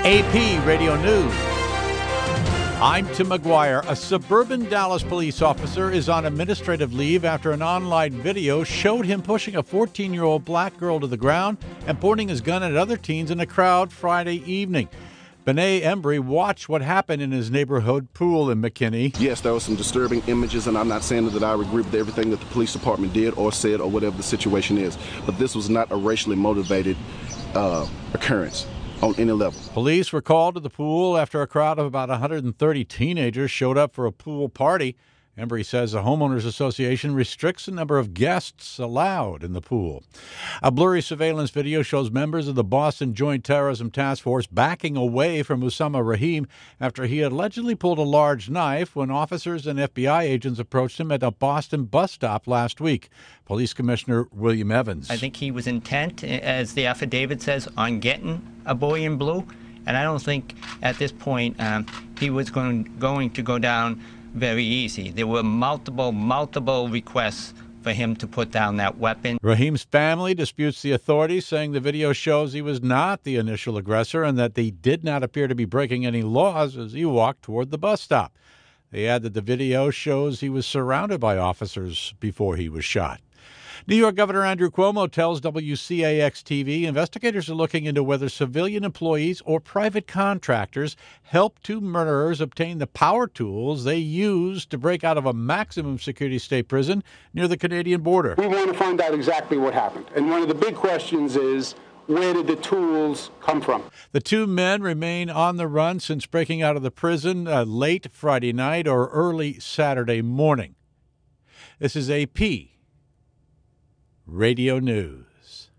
AP Radio News. I'm Tim McGuire. A suburban Dallas police officer is on administrative leave after an online video showed him pushing a 14-year-old black girl to the ground and pointing his gun at other teens in a crowd Friday evening. Benet Embry watched what happened in his neighborhood pool in McKinney. Yes, there were some disturbing images, and I'm not saying that I agree with everything that the police department did or said or whatever the situation is, but this was not a racially motivated occurrence on any level. Police were called to the pool after a crowd of about 130 teenagers showed up for a pool party. Embry says the Homeowners Association restricts the number of guests allowed in the pool. A blurry surveillance video shows members of the Boston Joint Terrorism Task Force backing away from Osama Rahim after he allegedly pulled a large knife when officers and FBI agents approached him at a Boston bus stop last week. Police Commissioner William Evans. I think he was intent, as the affidavit says, on getting a boy in blue. And I don't think at this point he was going to go down very easy. There were multiple requests for him to put down that weapon. Rahim's family disputes the authorities, saying the video shows he was not the initial aggressor and that they did not appear to be breaking any laws as he walked toward the bus stop. They add that the video shows he was surrounded by officers before he was shot. New York Governor Andrew Cuomo tells WCAX-TV investigators are looking into whether civilian employees or private contractors helped two murderers obtain the power tools they used to break out of a maximum security state prison near the Canadian border. We want to find out exactly what happened. And one of the big questions is, where did the tools come from? The two men remain on the run since breaking out of the prison late Friday night or early Saturday morning. This is AP Radio News.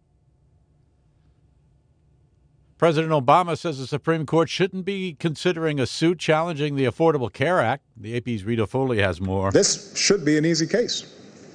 President Obama says the Supreme Court shouldn't be considering a suit challenging the Affordable Care Act. The AP's Rita Foley has more. This should be an easy case.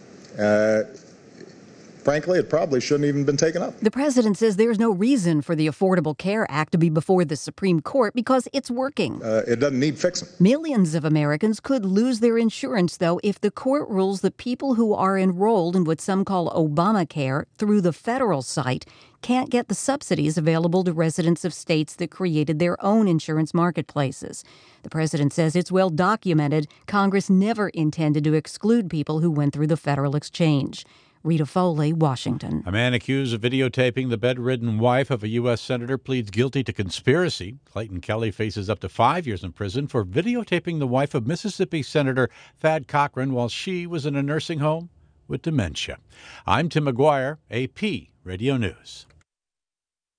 Frankly, it probably shouldn't even been taken up. The president says there's no reason for the Affordable Care Act to be before the Supreme Court because it's working. It doesn't need fixing. Millions of Americans could lose their insurance, though, if the court rules that people who are enrolled in what some call Obamacare through the federal site can't get the subsidies available to residents of states that created their own insurance marketplaces. The president says it's well documented Congress never intended to exclude people who went through the federal exchange. Rita Foley, Washington. A man accused of videotaping the bedridden wife of a U.S. senator pleads guilty to conspiracy. Clayton Kelly faces up to 5 years in prison for videotaping the wife of Mississippi Senator Thad Cochran while she was in a nursing home with dementia. I'm Tim McGuire, AP Radio News.